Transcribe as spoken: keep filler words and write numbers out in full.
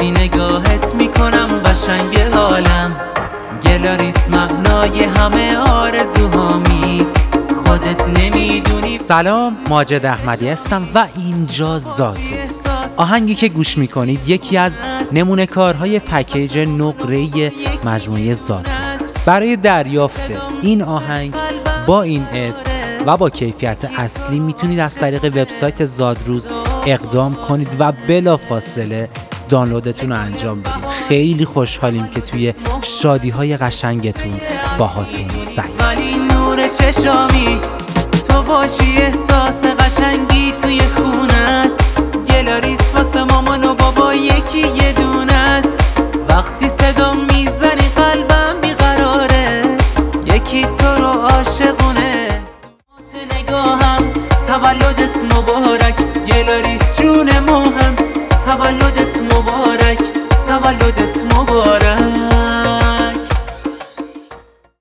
وقتی نگاهت میکنم قشنگ حالم. گلاریس معنای همه آرزوهامی، خودت نمیدونی. سلام، ماجد احمدی هستم و اینجا زادروز. آهنگی که گوش میکنید یکی از نمونه کارهای پکیج نقره‌ای مجموعه زادروز است. برای دریافت این آهنگ با این اسم و با کیفیت اصلی میتونید از طریق وبسایت زادروز اقدام کنید و بلافاصله دانلودتون رو انجام بدید. خیلی خوشحالیم که توی شادی‌های قشنگتون باهاتون سعی. ولی نور چشامی تو باشی، احساس قشنگی توی خونه است. گلاریس واسه مامان و بابا یکی یه دونه است. وقتی صدا میزنی قلبم بیقراره، یکی تو رو عاشقونه. تو نگاهم تولدت مبارک، گلاریس جون مهم. تولدت مبارک، تولدت مبارک.